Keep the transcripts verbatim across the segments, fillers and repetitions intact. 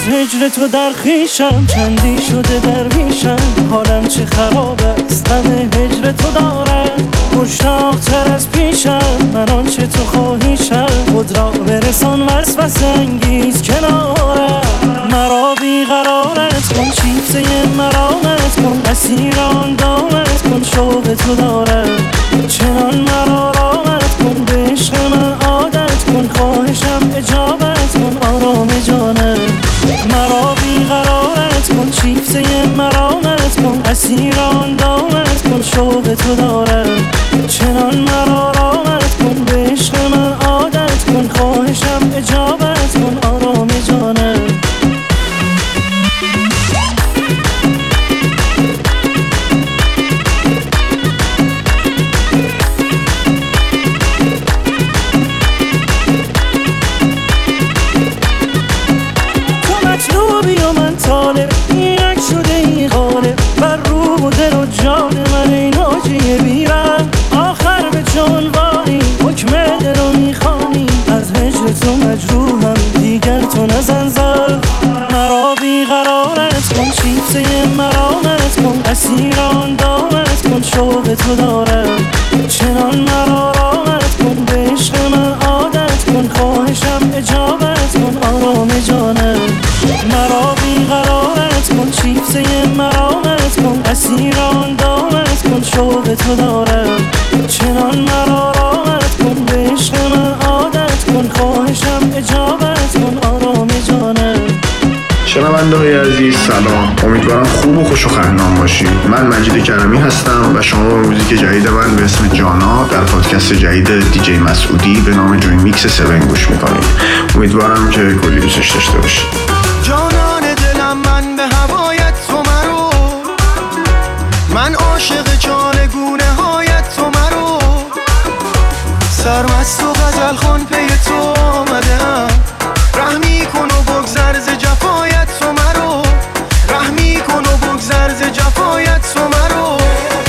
هجر تو در خیشم، چندی شده درویشم، حالم چه خراب است غم هجر تو دارم. مشتاق تر از پیشم من آنچه تو خواهیشم، خود را برسان وسوسه انگیز کنارم. مرا بیقرارت کن، شیفته مرامت کن، اسیر آن دامت کن، شوق تو دارم. چنان مرا رامت کن، به عشق من عادت کن، خواهشم اجابت کن آرام جانم. مرا بیقرارت کن، شیفته مرامت کن، اسیر آن دامت کن، شوق تو دارم. چنان مرا رامت کن، به عشق من عادت کن، خواهشم اجابت کن آرام جانم. اسیر آن دامت کن، شوق تو دارم. چنان مرا رامت کن، به عشق من عادت کن، خواهشم اجابت کن آرام جانم. مرا بیقرارت کن، شیفته مرامت کن، اسیر آن دامت کن، شوق تو دارم. چنان مرا رامت کن، به عشق من عادت کن، خواهشم اجابت کن آرام جانم. شنونده‌های عزیز سلام، امیدوارم خوب و خوش و خندان باشید. من مجید کرمی هستم و شما به موزیک جدید من به اسم جانا در پادکست جدید دیجی مسعودی به نام جوین میکس هفت گوش میکنید. امیدوارم که کلی دوستش داشته باشید. جانان دلم من به هوایت تو مرو، من عاشق جانگونه هایت تو مرو، سرمست و غزل خان پی تو آمدم. رحمی کن و بگذر ز جفایت تو مرو، رحمی کن و بگذر ز جفایت تو مرو.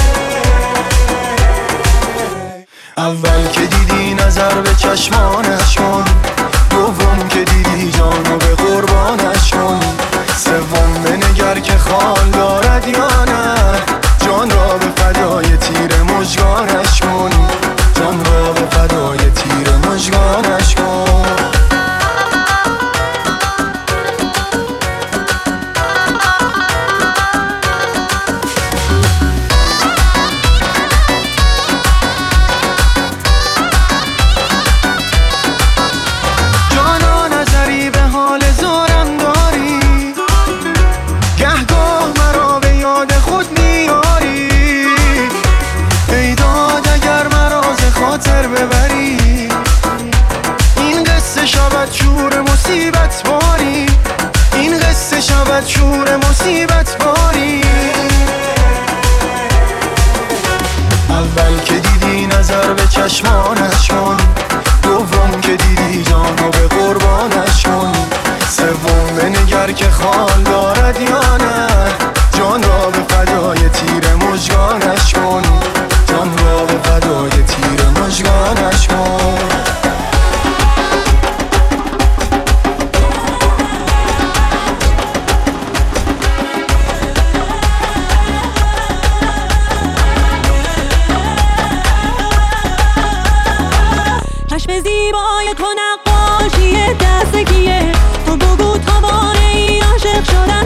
اول که دیدی نظر به چشمانش کن، دوم که دیدی جانو به قربانش کن، سوم بنگر که خال دارد یا نه، جان را به فدای تیر مژگانش کن، جان را به فدای تیر مژگانش کن. مصیبت باری این قصه شود شور مصیبت باری. اول که دیدی نظر به چشمانش کن، دوم که دیدی جانو به قربانش کن، سوم بنگر که خال دارد یا نه، جان را به فدای تیر مژگانش کن، جان را به فدای تیر مژگانش کن. زیبای تو نقاشی دستگیه، تو بگو تا باره ای عاشق شدم.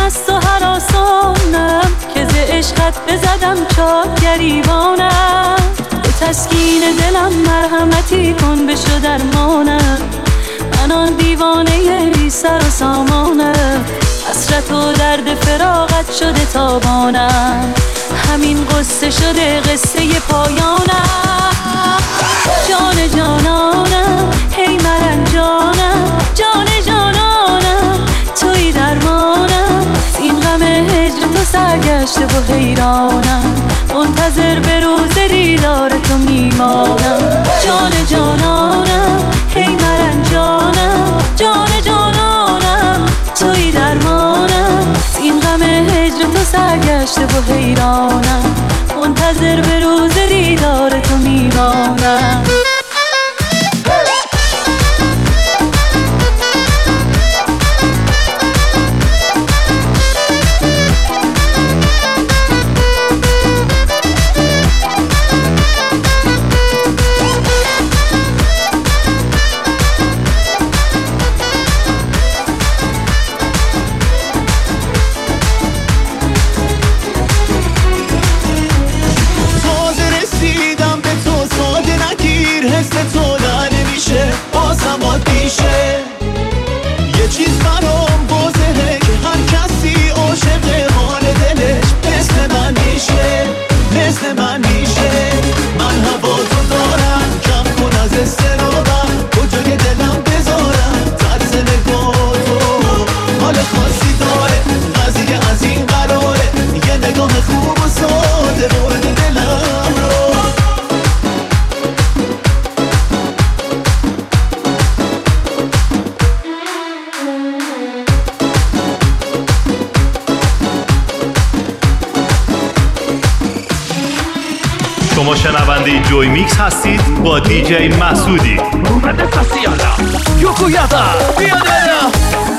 از تو هراسانم که ز عشقت بزدم چاک گریبانم. به تسکین دلم مرحمتی کن بشو درمانم. من آن دیوانه بی سر و سامانم. حسرت و درد فراقت شده تابانم. همین قصه شده قصه پایانم. جان جانانم هی مرنجانم. جان جانانم توی درمانم. این غم هجر تو سرگشته و حیرانم. منتظر به روز دیدار تو میمانم. جان جانانم هی مرنجانم. جان جانانم توی درمانم. این غم هجر تو سرگشته و حیرانم. منتظر به روز دیدار تو میمانم. شما شنونده جوی میکس هستید با دیجی مسعودی. یوکویادا بیادادا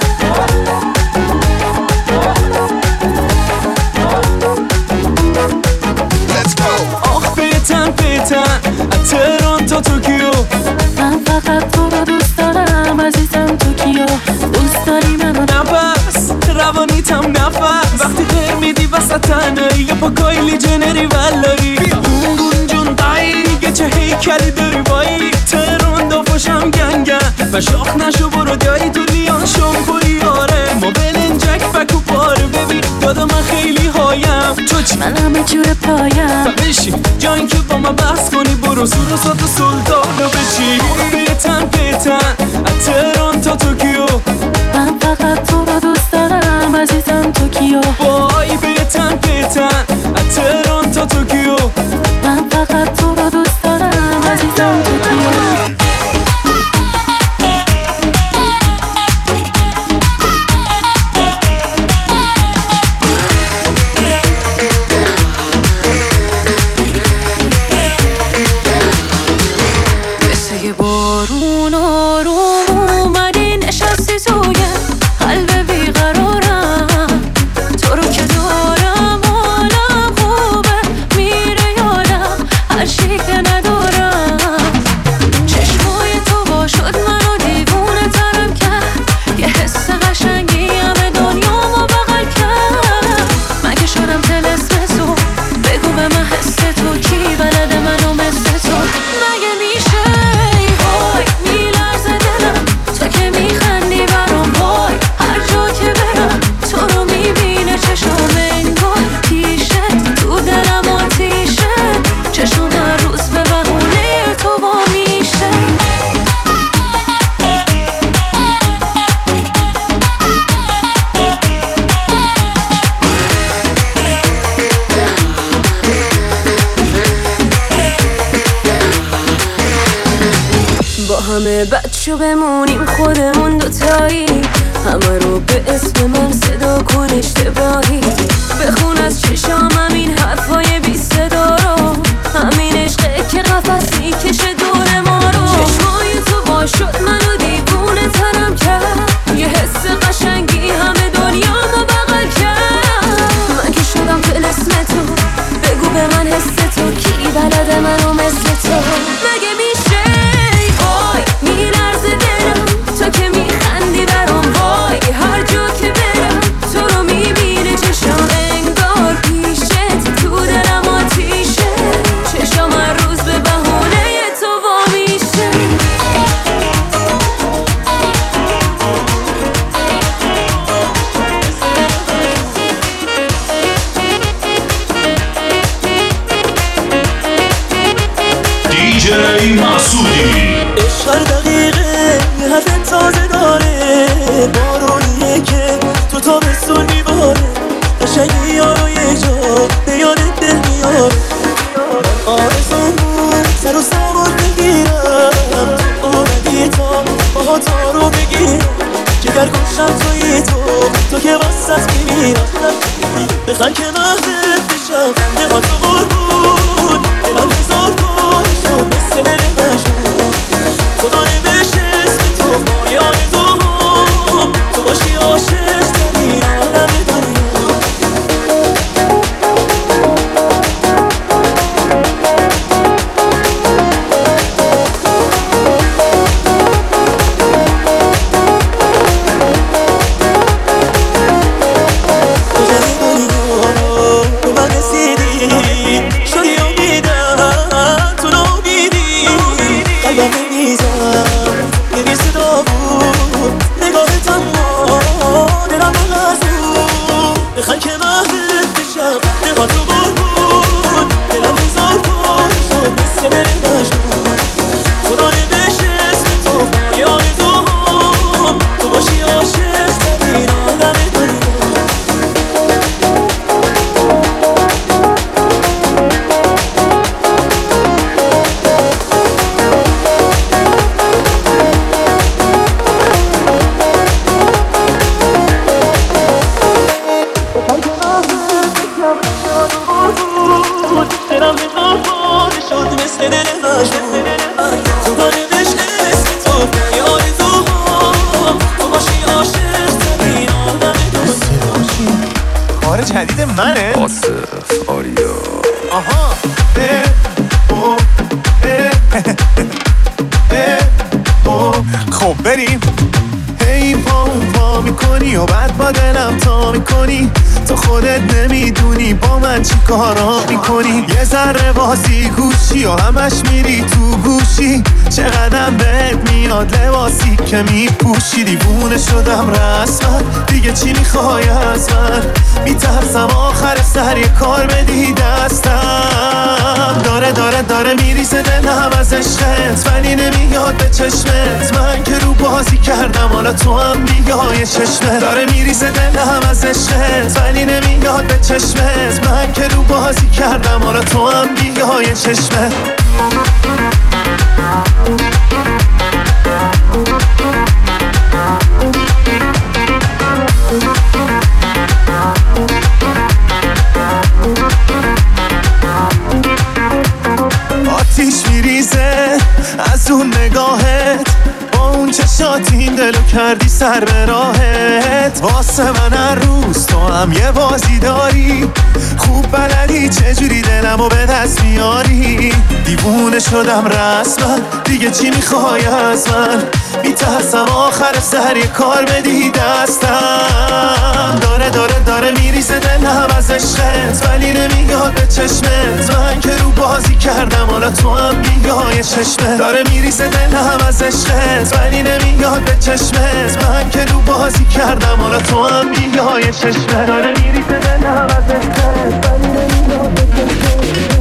آخ بیتن بیتن ترونتو توکیو. من فقط تو رو دوست دارم عزیزم توکیو. دوست داری منو نفس روانیتم نفس. وقتی خیر میدی وسط تنهایی یا پا کایلی جنری ولایی. اون جون دایی یه چه هیکلی داری وایی. ترون دافاشم گنگن و شاخ نشو برو دایی تو لیان شنکوی آره. ما بلنجک بکو پاره ببین دادا من خیلی هایم. تو چی؟ من همه جور پایم. و بشین جایی که با من بحث کنی برو سور و سات و سلطانو بچی. بیتن بیتن ترون تا توکیو. من فقط تو رو دوست دارم عزیزم توکیو. وای بیتن بیتن ترون تا توکیو. من فقط تو رو دوست دارم عزیزم توکیو. بارون آروم اومدی نشستی توی قلب بیقرارم. تو رو که دارم حالم خوبه میره یادم هر چی که ندارم. چشمای تو با شد منو دیوونه ترم کرد. یه حس قشنگی همه دنیامو بغل کرد. مگه شدم طلسم تو بگو به من حس تو کی بلده منو مثل تو. مگه میشه همه بچه بمونیم خودمون دوتایی. همه رو به اسم من صدا کن اشتباهی. بخون از چشام همین حرفای بی صدا رو. همین عشقه که قفص میکشه دور ما رو. چشمای تو با شد منو دیوونه ترم کرد. یه حس قشنگی همه دنیامو بغل کرد. من که شدم طلسم تو بگو به من حس تو کی بلده منو مثل تو. مگه میشه میلرزه دلم تو که میخندی برام. وای تابستون میباره قشنگی یارو یه جا به یادت دل میاره آرزون بود سر و سوار بگیرم اومدی تا باها تا رو بگیرم جگر گوشم توی تو تو که واسط میمیرم بخن که مهدت بشم نما تو قربون دلم هزار بار شد مثل دل مشون خدای بشه اسم تو باری آرزوم تو باشی عاشق ترین آدم دنیا جدید منه آصف آریا آها اه او اه اه او خب بریم هی پا پا میکنی و بعد با دلم تا میکنی تو خودت نمیدونی با من چی کارا میکنی یه ذره بازی گوشی و همش میری تو گوشی چقدر بهت میاد لباسی که میپوشی دیوونه شدم رسما دیگه چی میخوای از من میترسم آخر سر یه کار بدی دستم داره داره داره میریزه دلم از عشقت ولی نمیاد به چشمت من که رو بازی کردم حالا تو هم بیای چشمت داره میریزه دلم از عشقت ولی نمیاد به چشمت من که رو بازی کردم حالا تو هم بیای چشمت آتیش میریزه از اون نگاهت با اون چشات این دلو کردی سر به راهت واسه من هر روز تو هم یه بازی داری خوب بلدی چجوری دلمو به دست میاری دیوونه شدم رسما دیگه چی میخوای از من میترسم آخر سر یه کار بدی دستم داره داره داره میریزه دلم از عشقت ولی نمیاد به چشمت من که رو بازی کردم حالا تو هم بیای چشمت داره میریزه دلم از عشقت ولی نمیاد به چشمت من که رو بازی کردم حالا تو هم بیای چشمت داره میریزه دلم از عشقت ولی نمیاد به چشمت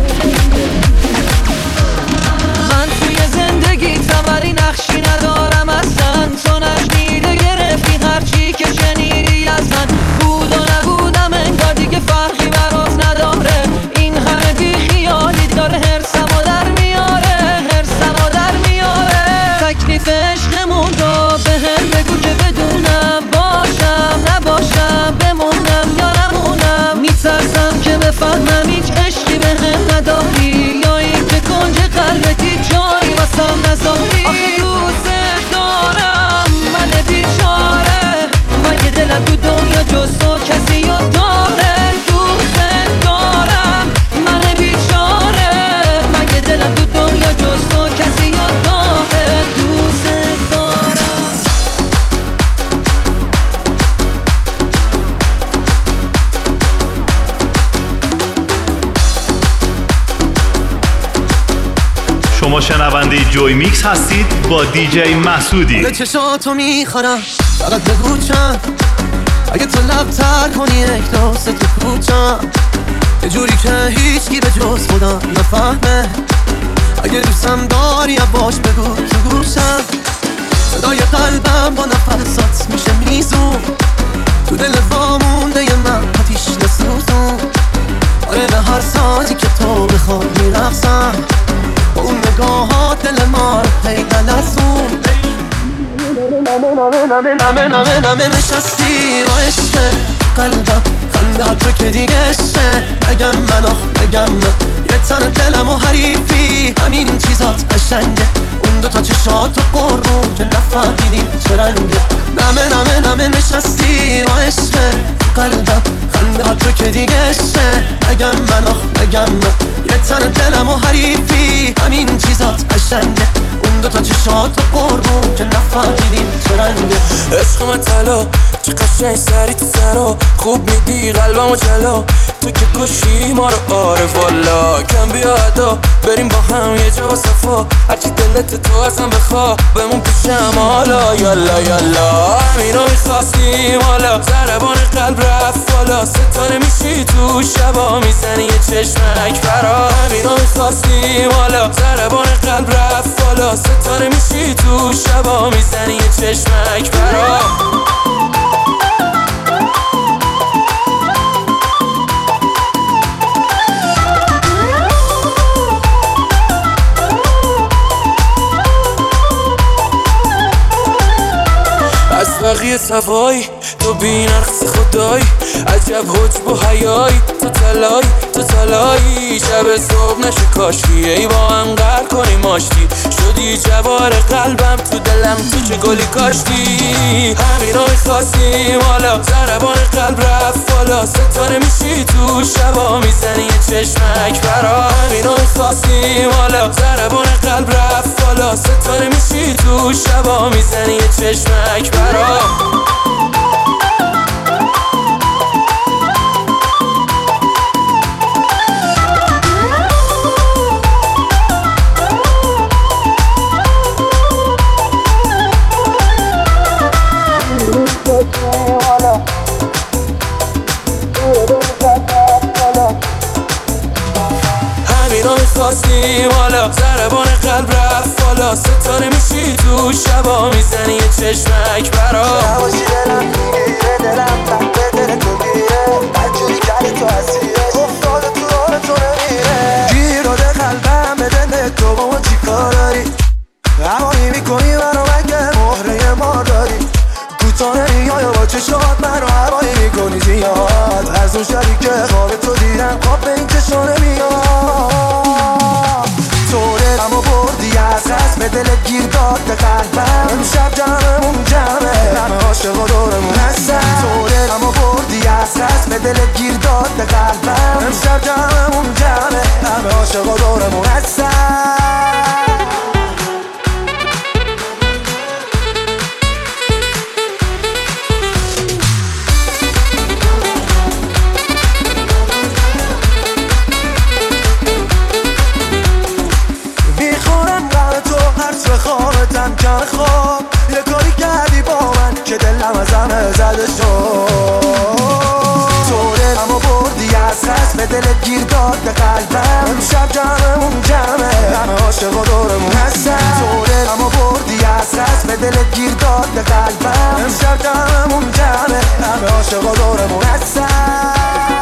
من توی زندگی تبری نقشی ندارم اصلا تو نشنیده گرفتی هرچی که شنیدی از من بود و نبودم انگار دیگه فرقی برات نداره این همه بی خیالی داره هرسمو در میاره هرسمو در میاره تکلیف عشقمون رو به هم بگو که بدونم باشم نباشم بمونم یا نمونم میترسم که بفهمم هیچ عشقی به هم نداری یا این که کنج قلبتی جایی واسم نذاری آخه دوست دارم من بیچاره مگه دلم تو دنیا جز تو کسی رو داره دوست دارم من بیچاره مگه دلم تو دنیا جز تو کسی رو داره دوست دارم شما شنونده جوی میکس هستید با دیجی مسعودی. به چشاتو میخورم فقط بگو چند اگه تو لب تر کنی یک داست تو کوچم یه جوری که هیچکی به جز خودم نفهمه اگه دوستم داری باش بگو تو گوشم صدای قلبم با نفسات میشه میزون تو دل وام مظلوم نمه نمه نمه نشستی با عشق قلبم خنده ها تو که دیگه عشقه بگم من آخ بگم من یه تن دلم و حریفی همین چیزات قشنگه اون دوتا چشات و قربون که نفهمیدیم چه رنگه نمه نمه نمه نشستی با عشق قلبم خنده ها تو که دیگه عشقه بگم من آخ بگم من یه تن دلم و حریفی همین چیزات قشنگه اون دوتا چشات و قربون که نفهمیدیم چه رنگه عشق من طلا چه قشنگ سری تو سرا خوب میدی قلبمو جلا تو که کشی ما رو آره والا کم بیا ادا بریم با هم یه جا با صفا هرچی دلت تو ازم بخوا بمون پیشم حالا یالا یالا همینو میخواستیم حالا ضربان قلب رفت بالا ستاره میشی تو شبا میزنی یه چشمک برا همینو میخواستیم حالا ضربان قلب رفت بالا ستاره میشی تو شبا میزنی یه چشمک برا از بقیه صفایی تو بی نقص خدایی عجب حجب و حیایی تو تلایی تو تلایی شب صبح نشه کاشی ای با هم قرار کنیم آشتی شدی جوار قلبم تو دلم تو چه گلی کاشتی همینو میخواستیم حالا ضربان قلب رفت بالا ستاره میشی تو شبا میزنی یه چشمک برا همینو میخواستیم حالا ضربان قلب رفت بالا ستاره میشی تو شبا میزنی یه چشمک برا همینو میخواستیم حالا ضربان قلب رفت بالا ستاره میشی تو شبا میزنی یه چشمک برا نباشی دلم میگیره دلم تحت دل تو گیره بدجوری کردی تو اسیره افتاده تو راه تو نمیره گیر داده قلبم به دل تو با ما چی کار داری هوایی میکنی منو مگه مهره ما داری کوتاه نمیای با چشات منو هوایی میکنی زیاد از اون شبی که خواب تو دیدم خواب به این چشا نمیاد تو دلمو بردی از رسم دلت گیر داد به قلبم امشب جمعمون جمعه همه عاشق و دورمون هستن تو دلمو بردی از رسم دلت گیر داد به قلبم امشب جمعمون جمعه همه عاشق و دورمون هستن خوابتم کن خواب یه کاری کردی با من که دلم از همه زده شد تو دلمو بردی از رسم دلت گیر داد به قلبم امشب جمعمون جمعه همه عاشق و دورمون هستن تو دلمو بردی از رسم دلت گیر داد به قلبم امشب جمعمون جمعه همه عاشق و دورمون هستن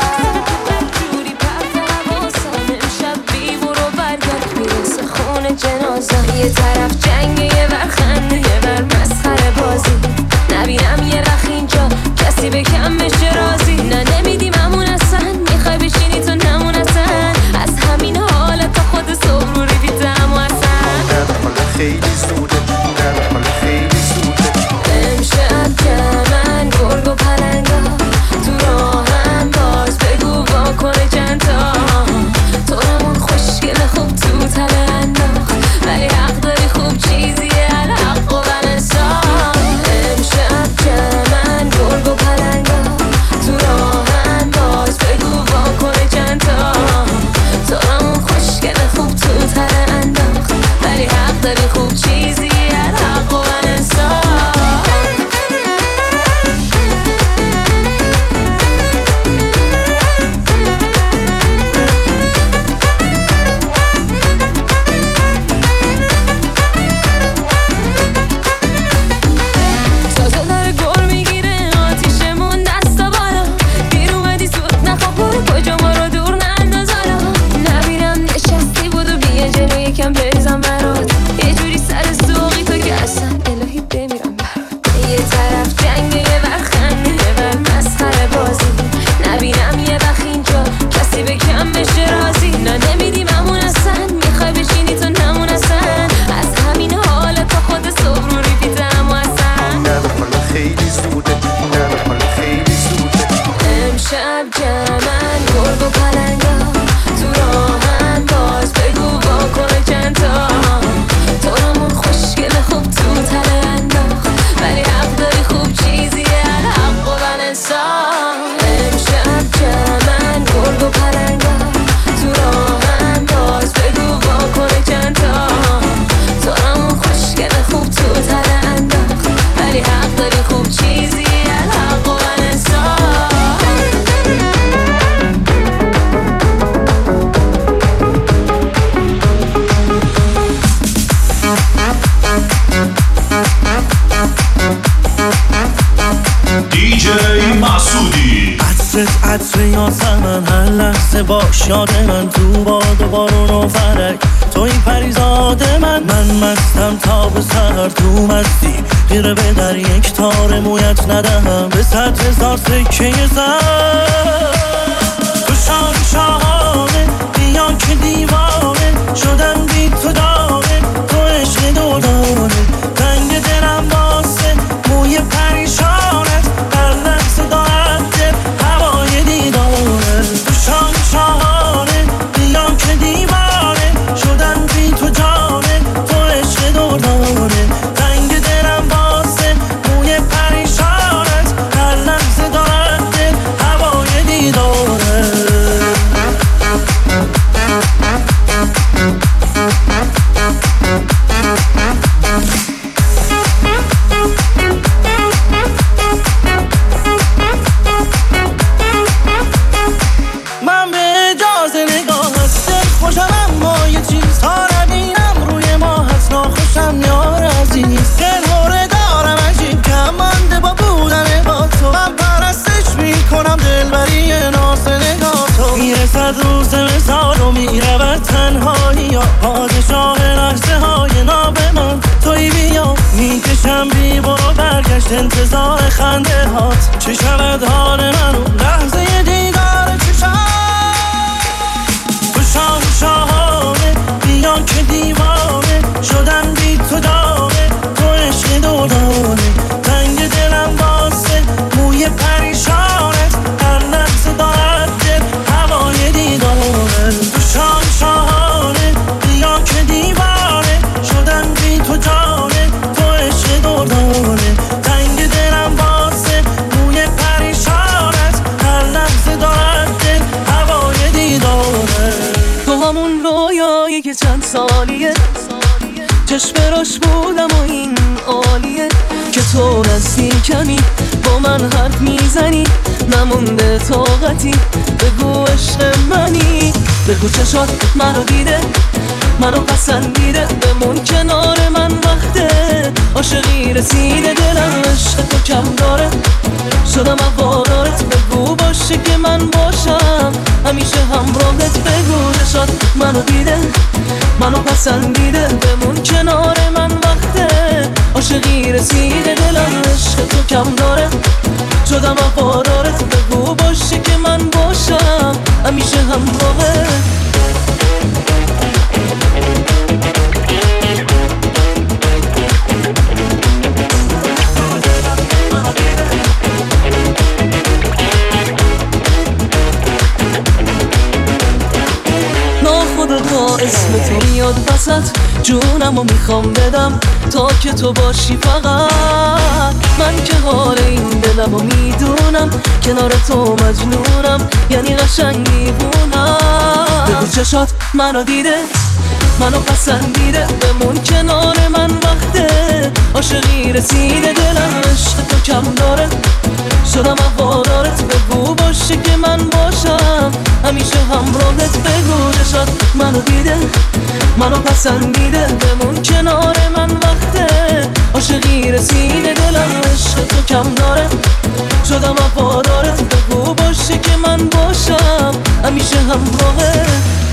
جنازه یه طرف جنگ یه ور خنده یه ور مسخره بازی نبینم یه رخ اینجا کسی به کم بشه رازی نه نمیدیم همون اصلا میخوای بشینی تو نمون اصلا از همین حالت تا خود صبح رو ریدی دم و اصلا در حال خیلی زوده در حال خیلی زوده امشب جمع امشب جمعن گرگ و پلنگا تو راهن باز بگو واکنه چندتا تو رامون خوشگل خوب تو تله انداخت ولی حق داری خوب چیزیه الحق و انصاف امشب جمعن گرگ و پلنگا تو راهن باز بگو واکنه چندتا تو رامون خوشگل خوب تو تله انداخت ولی حق داری خوب چیزیه الحق و انصاف دیجی مسعودی عطرت عطر یاسمن هر لحظه باش یاد من تو باد و بارون و فرک توی پریزاد من من مستم تا به سر تو مستی غیره به در یک تار مویت ندهم به صد هزار سکه زر تو شان شاهانه بیا که دیوانه شدم بی تو دانه تو عشق دورانه تنگ دلم واسه موی پریشانت هر لحظه دارد دل هوای دیدانه تو شان شاهانه بیا که دیوانه شدم بی تو جانه تو عشق دورانه تنگ دلم واسه موی پریشانت هر لحظه دارد دل هوای دیدانه من به اجازه نگاهت دل خوشم اما یه چیزها نبینم روی ما هست ناخوشم یار عزیز دل هوره دارم عجیب کم مانده با بودن با تو من پرستش میکنم دلبری ناز نگاه تو میرسد روز مثال و میرود تنهایی یا پادشاه لحظه های ناب من توی بیا میکشم بی برو برگشت انتظار خنده هات چه شود حال من اون لحظه دیدار چشم تو شام شاهانه بیا که دیوانه شدم بی تو دانه تو عشق دورانه تنگ دلم واسه موی پریشانت هر لحظه دارد دل هوای دیدانه تو شام شاهانه بیا که دیوانه شدم بی تو جانه تو عشق دورانه تنگ دلم واسه موی پریشانت هر لحظه دارد دل هوای دیدانه تو همون رویایی که چند سالیه چشم راش بودم و این عالیه که تو نزدیکمی با من حرف میزنی نمونده طاقتی بگو عشق منی بگو چشات منو دیده منو پسندیده بمون کنار من وقته عاشقی رسیده دلم عشق تو کم داره شدم هوادارت بگو باشه که من باشم همیشه همراهت بگو چشات منو دیده منو پسندیده بمون کنار من وقته عاشقی رسیده دلم عشق تو کم داره شدم هوادارت بگو باشه که من باشم همیشه همراهت ناخودآگاه اسم تو میاد وسط جونمو میخوام بدم تا که تو باشی فقط من که حال این دلمو میدونم کنار تو مجنونم یعنی قشنگ میبونم بگو چشات منو دیده منو پسندیده بمون کنار من وقته عاشقی رسیده دلم عشق تو کم داره شدم هوادارت بگو باشه که من باشم همیشه همراهت بگو چشات منو دیده منو پسندیده بمون کنار من وقته عاشقی رسیده دلم عشق تو کم داره شدم هوادارت بگو باشه که من باشم همیشه همراهت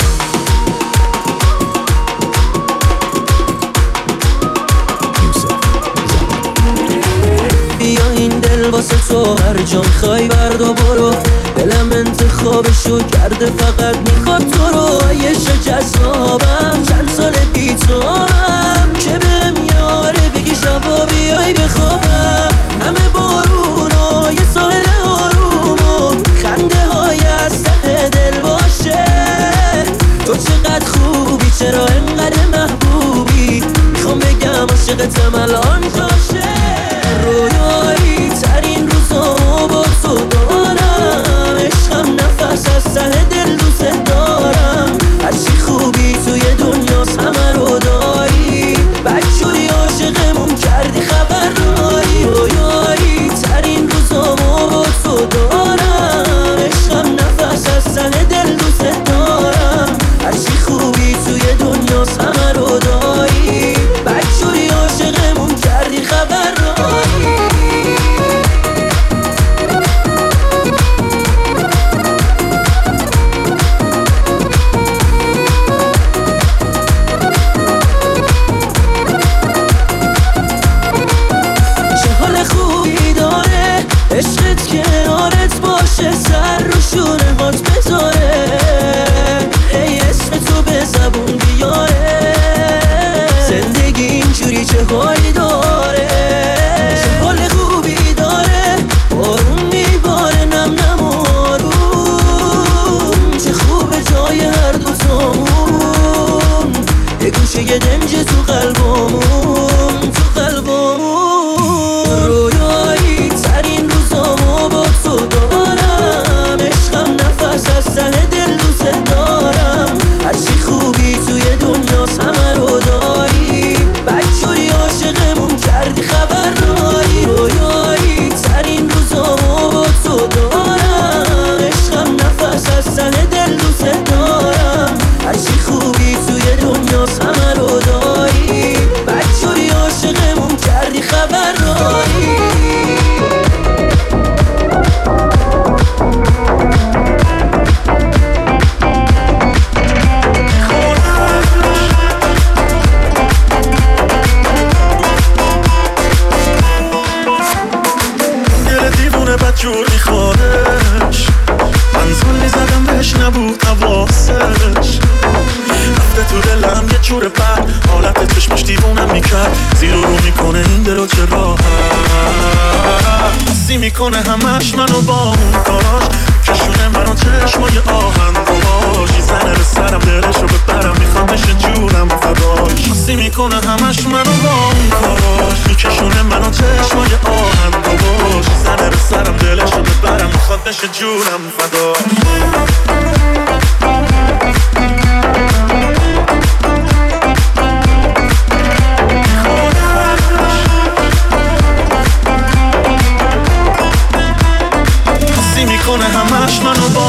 بیا این دل واسه تو هر جا میخوای برد و برو دلم انتخابشو کرده فقط میخواد تو رو عیش جذابم چند سال بی تو هم که بهم یاره بگی شبا بیای بخوابم همه بارون و یه ساحل آروم و خنده های عاشقتم الان جاشه رویایی ترین روزامو با تو دارم عشقم نفس از ته دل دوست دارم هرچی خوبی توی دنیاست همه رو داری بدجوری عاشقمون کردی خبر داری رویایی ترین روزامو با تو دارم عشقم نفس از ته دل دوست دارم هرچی خوبی توی دنیاست همه رو داری بدجوری عاشقمون کردی خبر داری عشقت کنارت باشه سر رو شونه هات بذاره ای اسم تو به زبون بیاره زندگی اینجوری چه حالی داره چه حال خوبی داره بارون میباره نم نم آروم چه خوبه جای هر دوتامون یه گوشه یه دنج تو قلبمون تو قلبمون رویایی ترین روزامو با تو دارم عشقم نفس از ته دل دوست دارم هرچی خوبی توی دنیاست همه رو داری بدجوری عاشقمون کردی خبر داری رویایی ترین روزامو با تو دارم عشقم نفس از ته دل دوست دارم هرچی خوبی توی دنیاست همه رو داری بدجوری عاشقمون کردی خبر داری جور میخوادش من زلی زدم بهش نبود حواسش رفته تو دلم یه جور بد حالت چشمش دیوونم میکرد زیر و رو میکنه این دلو چه راحت حسی میکنه همش منو با اون کاراش کشونه منو چشمای آهن باش زنه به سرم دلشو ببرم میخوام بشه جونم فداش حسی میکنه همش منو با اون کاراش میکشونه منو چشمای آهن باش زنه به سرم دلشو ببرم میخواد بشه جونم فداش میکنه همش منو با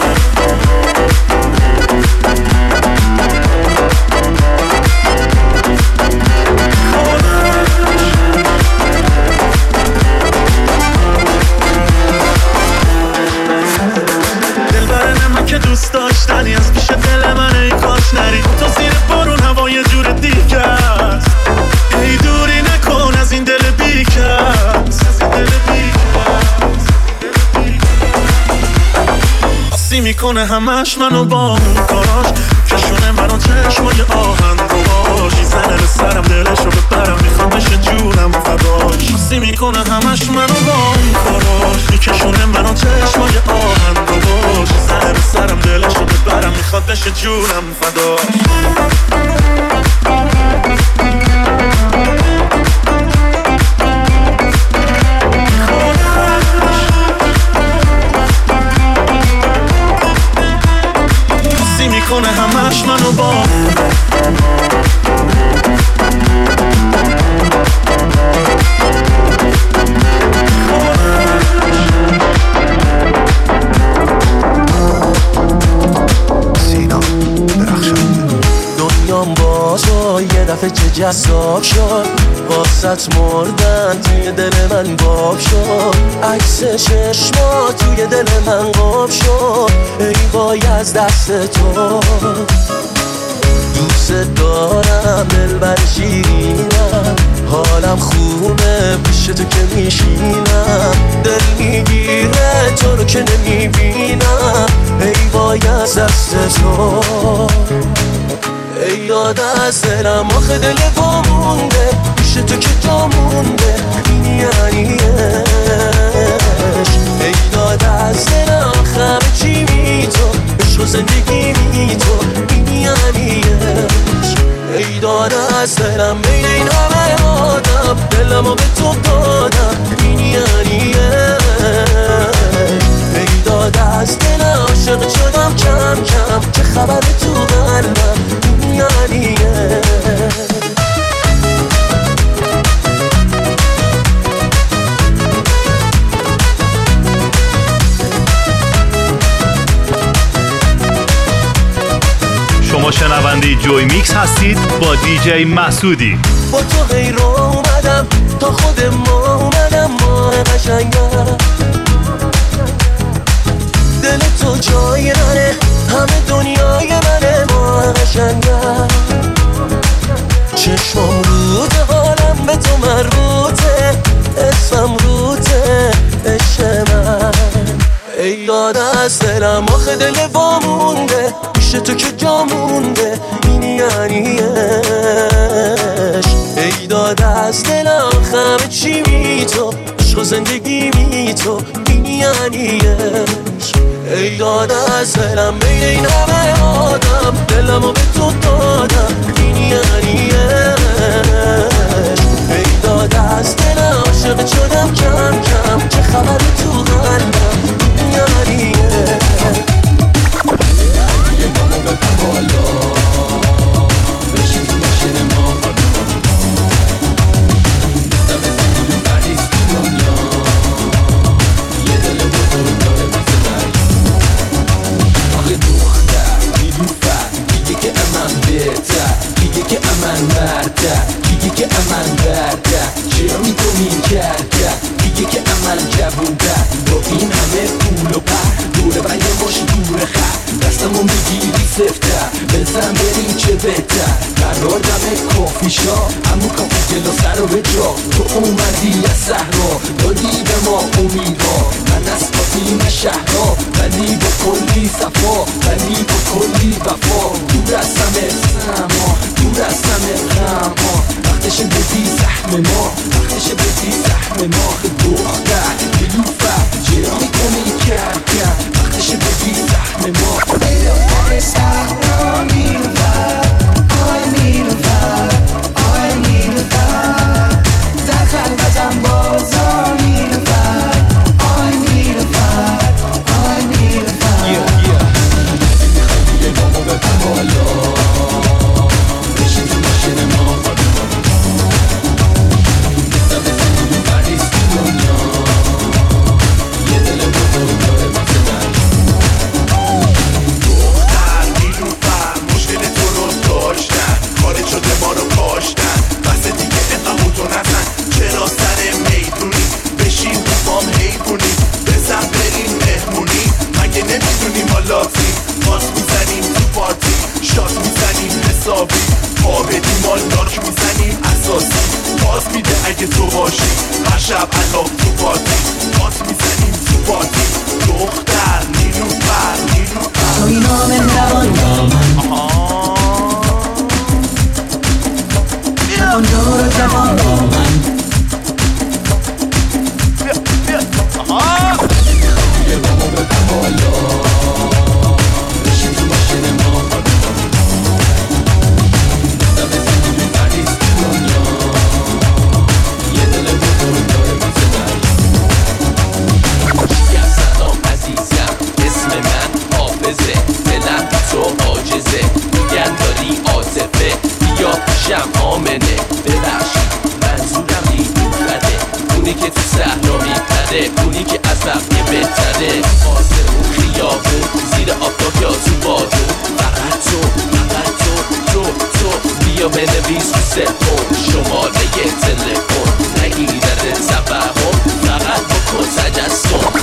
دل برنه من که دوست داشتنی از پیش دل من ای کاش نری تو زیر بارون هوا یه جور دیگه است ای دوری نکن از این دل بیکس از این دل بیکس میکنه همش منو با اون کاراش کشونه منو چشمای آهن باش زنه به سرم دلشو ببرم میخوام بشه جونم فداش حسی میکنه همش منو با اون کاراش میکشونه منو چشمای آهن باش زنه به سرم دلشو ببرم میخواد بشه جونم فداش میکنه همش منو با سینا درخشنده دنیام بازا یه دفعه چه جذاب شد واسط مردن توی دل من باب شد عکس چشما توی دل من قاب شد ای وای از دست تو دوست دارم دلبر شیرینم حالم خوبه پیش تو که میشینم دل میگیره تو رو که نمیبینم ای وای از دست تو ای یاد از دلم آخه دل با مونده پیش تو که جا مونده این یعنی ای یاد از دلم همه چی بی تو عشق و زندگی بی تو این یعنی ای داد از دلم بین این همه شنونده جوی میکس هستید با دیجی مسعودی. با تو غیر اومدم تا خود ما اومدم ماه قشنگم، دل تو جای منه همه دنیای منه ماه قشنگم، چشمم روته حالم به تو مربوطه، اسمم روته عشق من، ای یاد از دلم آخه دل وامونده، پیش تو که جا مونده این یعنی عشق، ای داد از دلم همه چی بی تو، عشق و زندگی بی تو این یعنی عشق، ای داد از دلم بین این همه آدم دلمو به تو دادم این یعنی عشق، ای داد از دلم عاشق شدم کم کم، چه خبر تو قلبم این یعنی عشق. یه گامو بپر بالا بشین تو ماشین ما دم زندگی پریز تو دنیا، یه دل بزرگ داره مثل دریا، آخه دختر نیلوفر میگه که امن بهتر، میگه که امن مرده، میگه که امن برده، چرا میکنی کرده، میگه که امن جبونده، با این همه پول و پر دوره برای باش دور خر، دستمو میگیری سفته بزن بریم چه بهتر، قرار دمه کافی شا همون کافی جلو سر و به جا، تو اومدی از صحرا دادی به ما امیدها، من از پاتیم شهرها ولی با کلی صفا، ولی با کلی وفا، دور از همه سما دور از همه غما، وقتش بدی زحم ما، وقتش بدی زحم ما، دختر نیلوفر چرا میکنی کرکر، وقتش بدی زحم ما، آی صحرا نیلوفر، آی نیلوفر، آی نیلوفر، در خلوتم بازا نیلوفر، آی نیلوفر، آی نیلوفر، یه گامو بپر بالا بشین تو ماشین ما، دم زندگی پریز تو دنیا، یه دل بزرگ داره مثل دریا، دختر نیلوفر مشکل تو رو داشتن، خارج شده ما رو کاشتن، بس دیگه اینقدر تو نزن، چرا سر میدونی بشین تو بام حیفونی، بزن بریم مهمونی، مگه نمیدونی ما لاتی، باز میزنیم تو پارتی، شات میزنیم حسابی، پا بدیم مال دارک میزنیم اساسی، باز میده اگه تو باشی، هر شب علاق تو پارتی، باز میزنیم تو پارتی، دختر نیلوفر نیلوفر توی نام روان جوان جور جوان با من، یه گامو بپر بالا بشین تو ماشین ما، دم زندگی پریز تو دنیا، یه دل بزرگ داره مثل دریا، یا سلام عزیزم اسم من حافظه، دلم تو عاجزه، میگن داری عاطفه، بیا پیشم آمنه، ببخشید منظورم نیلوفره، اونی که تو صحرا میپره، اونی که از بقیه بهتره، آسمون خیابون زیر آفتاب یا تو بادون، فقط تو فقط تو تو تو بیا بنویس رو سفون، شماره تلفن نگیرد تبهم، فقط بکن تجسم.